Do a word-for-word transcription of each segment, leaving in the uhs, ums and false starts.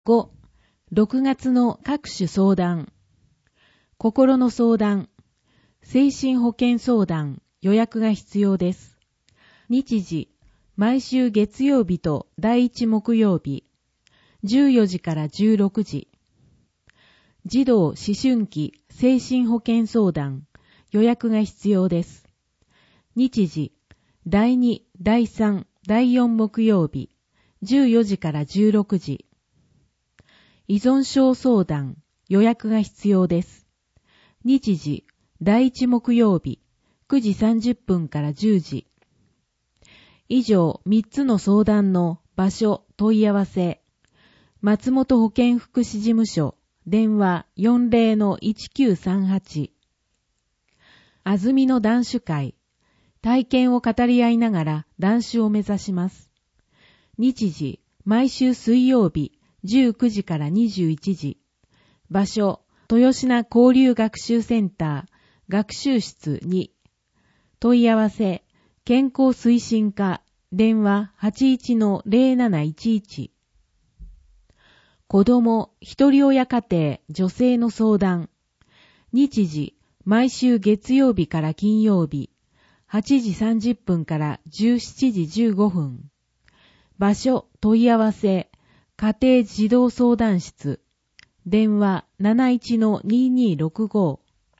ご、ろくがつの各種相談。心の相談。精神保健相談。予約が必要です。日時。毎週月曜日と第一木曜日。じゅうよじからじゅうろくじ。児童思春期精神保健相談。予約が必要です。日時。第二、第三、第四木曜日。じゅうよじからじゅうろくじ。依存症相談。予約が必要です。日時。第一木曜日。くじさんじゅっぷんからじゅうじ。以上みっつの相談の場所、問い合わせ。松本保健福祉事務所。電話 よんじゅうのいちきゅうさんはち。あずみの談酒会。体験を語り合いながら談酒を目指します。日時。毎週水曜日。じゅうくじからにじゅういちじ。場所、豊品交流学習センター、学習室に。問い合わせ、健康推進課、電話 はちいちのゼロなないちいち。子供、一人親家庭、女性の相談。日時、毎週月曜日から金曜日、はちじさんじゅっぷんからじゅうしちじじゅうごふん。場所、問い合わせ、家庭児童相談室。電話 なないちのににろくご。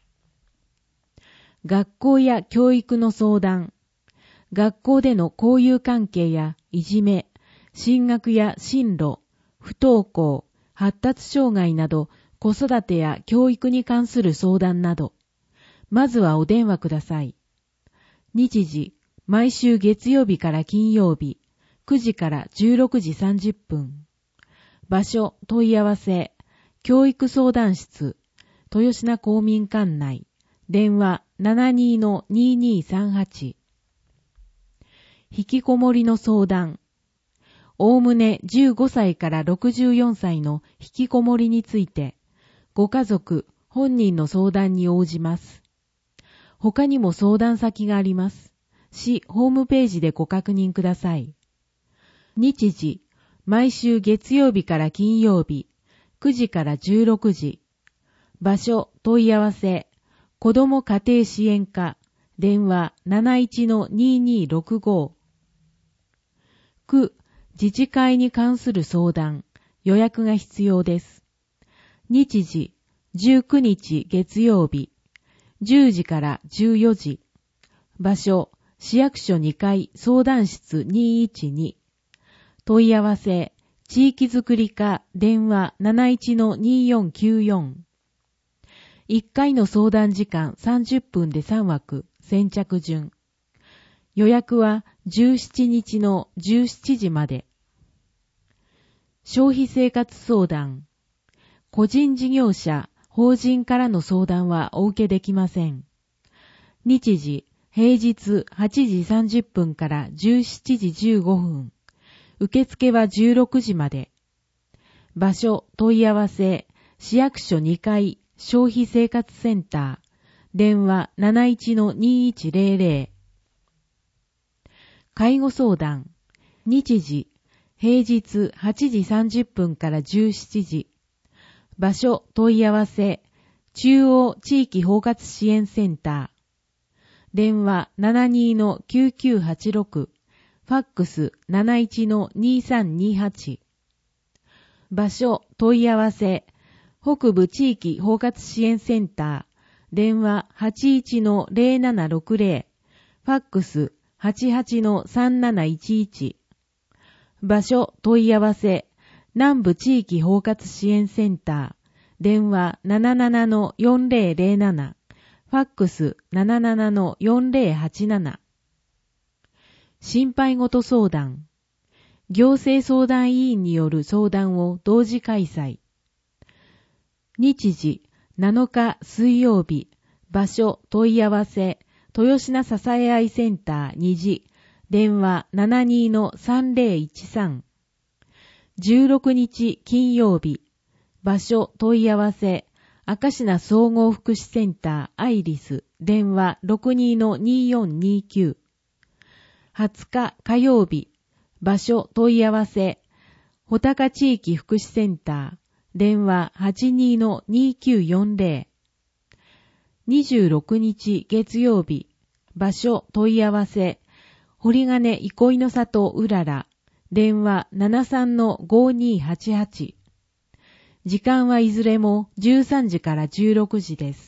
学校や教育の相談。学校での交友関係やいじめ、進学や進路、不登校、発達障害など子育てや教育に関する相談など。まずはお電話ください。日時、毎週月曜日から金曜日、くじからじゅうろくじさんじゅっぷん。場所、問い合わせ、教育相談室、豊品公民館内、電話 ななにのににさんはち。引きこもりの相談。おおむねじゅうごさいからろくじゅうよんさいの引きこもりについて、ご家族、本人の相談に応じます。他にも相談先があります。市ホームページでご確認ください。日時、毎週月曜日から金曜日、くじからじゅうろくじ。場所、問い合わせ、子ども家庭支援課、電話 なないちのににろくご。区、自治会に関する相談、予約が必要です。日時、じゅうくにち月曜日、じゅうじからじゅうよじ。場所、市役所にかい相談室にいちに。問い合わせ、地域づくり課、電話 なないちのによんきゅうよん。いっかいの相談時間さんじゅっぷんでさんわく、先着順。予約はじゅうしちにちのじゅうしちじまで。消費生活相談。個人事業者、法人からの相談はお受けできません。日時、平日はちじさんじゅっぷんからじゅうしちじじゅうごふん。受付はじゅうろくじまで。場所、問い合わせ、市役所にかい消費生活センター、電話 なないちのにいちゼロゼロ。介護相談。日時、平日はちじさんじゅっぷんからじゅうしちじ。場所、問い合わせ、中央地域包括支援センター。電話 ななにのきゅうきゅうはちろく。ファックス なないちのにさんにはち。場所、問い合わせ、北部地域包括支援センター、電話 はちいちのゼロななろくゼロ、ファックス はちはちのさんなないちいち。場所、問い合わせ、南部地域包括支援センター、電話 ななななのよんゼロゼロなな、ファックス ななななのよんゼロはちなな。心配事相談。行政相談委員による相談を同時開催。日時、なのか水曜日。場所、問い合わせ、豊品支え合いセンターにじ。電話 ななにのさんゼロいちさん。じゅうろくにち金曜日。場所、問い合わせ、明石名総合福祉センターアイリス。電話 ろくにのによんにきゅう。はつか火曜日。場所問い合わせ、 穂高地域福祉センター、電話 はちにーにーきゅうよんぜろ。にじゅうろくにち月曜日、場所問い合わせ、堀金憩いの里うらら、電話 ななさんのごにーはちはち。時間はいずれもじゅうさんじからじゅうろくじです。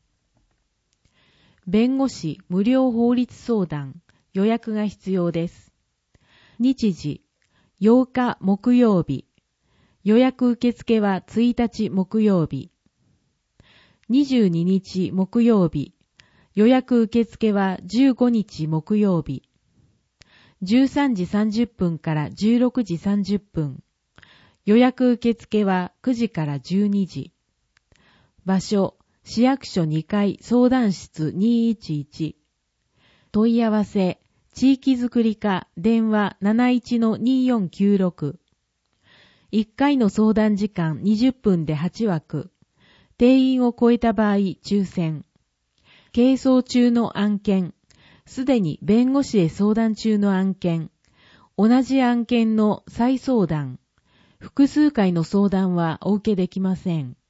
弁護士無料法律相談、予約が必要です。日時、ようか木曜日。予約受付はついたち木曜日。にじゅうににち木曜日。予約受付はじゅうごにち木曜日。じゅうさんじさんじゅっぷんからじゅうろくじさんじゅっぷん。予約受付はくじからじゅうにじ。場所、市役所にかい相談室にーいちいち。問い合わせ、地域づくり課電話 なないちのにーよんきゅうろく。いっかいの相談時間にじゅっぷんではちわく。定員を超えた場合抽選。係争中の案件。すでに弁護士へ相談中の案件。同じ案件の再相談。複数回の相談はお受けできません。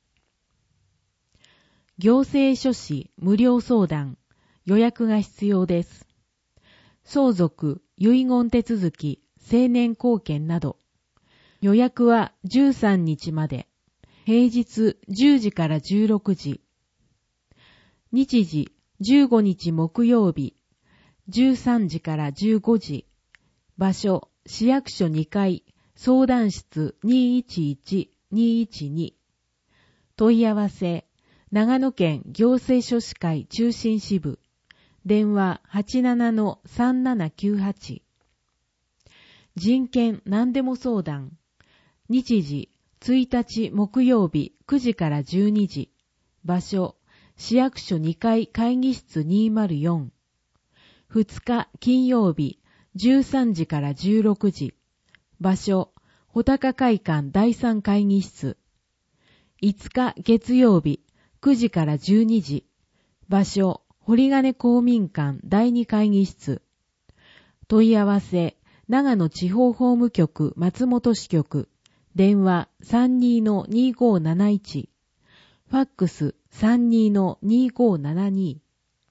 行政書士無料相談。予約が必要です。相続、遺言手続き、成年後見など。予約はじゅうさんにちまで。平日じゅうじからじゅうろくじ。日時じゅうごにち木曜日。じゅうさんじからじゅうごじ。場所、市役所にかい、相談室 にーいちいちのにーいちに。問い合わせ、長野県行政書士会中心支部。電話 はちななのさんななきゅうはち。人権何でも相談。日時、ついたち木曜日くじからじゅうにじ。場所、市役所にかい会議室にーまるよん。ふつか金曜日じゅうさんじからじゅうろくじ。場所、穂高会館だいさん会議室。いつか月曜日くじからじゅうにじ。場所、堀金公民館だいに会議室。問い合わせ、長野地方法務局松本支局。電話 さんにーのにーごーなないち。ファックス さんにーのにーごーななに。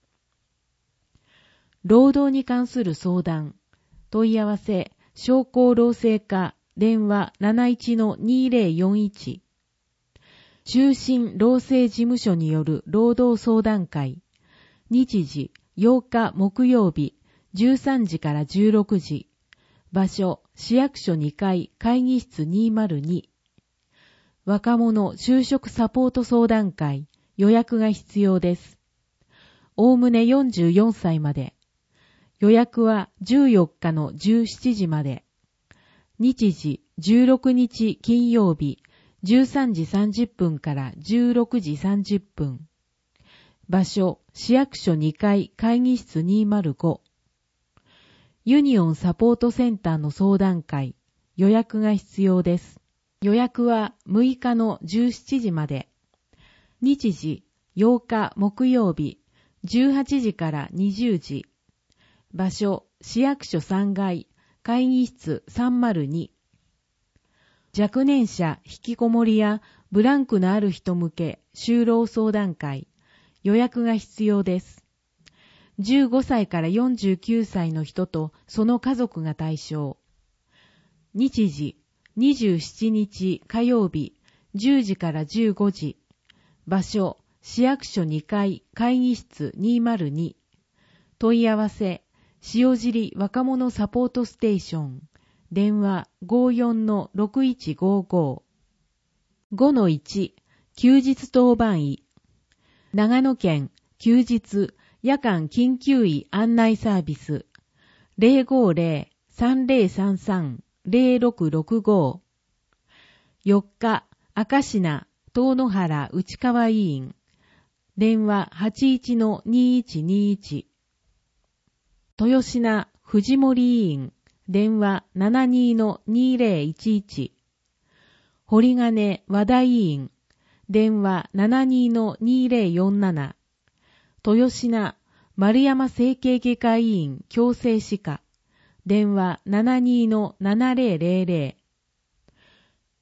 労働に関する相談。問い合わせ、商工労政課。電話 なないちのにーぜろよんいち。中心労政事務所による労働相談会。日時ようか木曜日じゅうさんじからじゅうろくじ。場所、市役所にかい会議室にーまるに。若者就職サポート相談会。予約が必要です。おおむねよんじゅうよんさいまで。予約はじゅうよっかのじゅうしちじまで。日時じゅうろくにち金曜日じゅうさんじさんじゅっぷんからじゅうろくじさんじゅっぷん。場所、市役所にかい会議室にーまるご。ユニオンサポートセンターの相談会。予約が必要です。予約はむいかのじゅうしちじまで。日時ようか木曜日じゅうはちじからにじゅうじ。場所、市役所さんがい会議室さんまるに。若年者引きこもりやブランクのある人向け就労相談会。予約が必要です。じゅうごさいからよんじゅうきゅうさいの人とその家族が対象。日時にじゅうしちにち火曜日じゅうじからじゅうごじ。場所、市役所にかい会議室にーまるに。問い合わせ、塩尻若者サポートステーション。電話 ごーよんのろくいちごーごー。ごのいち、休日当番医。長野県休日夜間緊急医案内サービス ゼロごーゼロ さんぜろさんさん ゼロろくろくご。よっか明石名遠野原内川医院。電話 はちいちのにいちにいち。豊品藤森医院。電話 ななにのにぜろいちいち。堀金和田医院。電話 ななにのにぜろよんなな。豊品丸山整形外科医院矯正歯科。電話 ななにのななぜろぜろぜろ。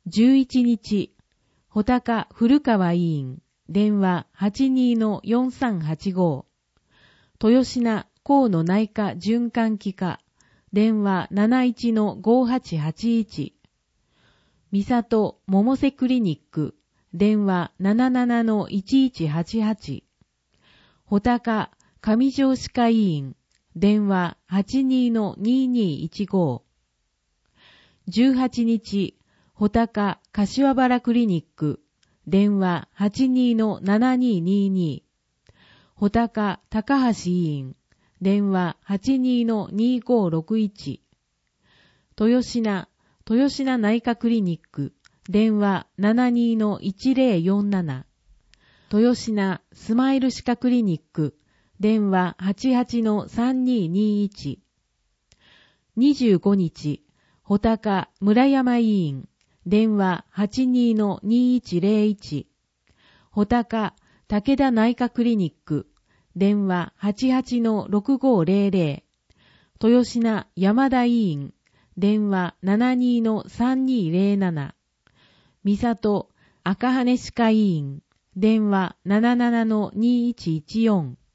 じゅういちにち、穂高古川委員、電話 はちにーのよんさんはちご。豊品河野内科循環器科、電話 なないちのごはちはちいち。三里百瀬クリニック、電話 ななななのいちいちはちはち。穂高上条歯科医院、電話 はちにーのにーにーいちご。じゅうはちにち、穂高柏原クリニック、電話 はちにーのななにーにーにー。穂高高橋医院、電話 はちにーのにーごーろくいち。豊品豊品内科クリニック、電話 ななにーのいちぜろよんなな。豊品スマイル歯科クリニック、電話 はちはちのさんにーにーいち。にじゅうごにち、穂高村山医院、電話 はちにーのにーいちぜろいち。穂高武田内科クリニック、電話 はちはちのろくごーぜろぜろ。豊品山田医院、電話 ななにーのさんにーぜろなな。三里赤羽歯科医院、電話 ななななのにーいちいちよん。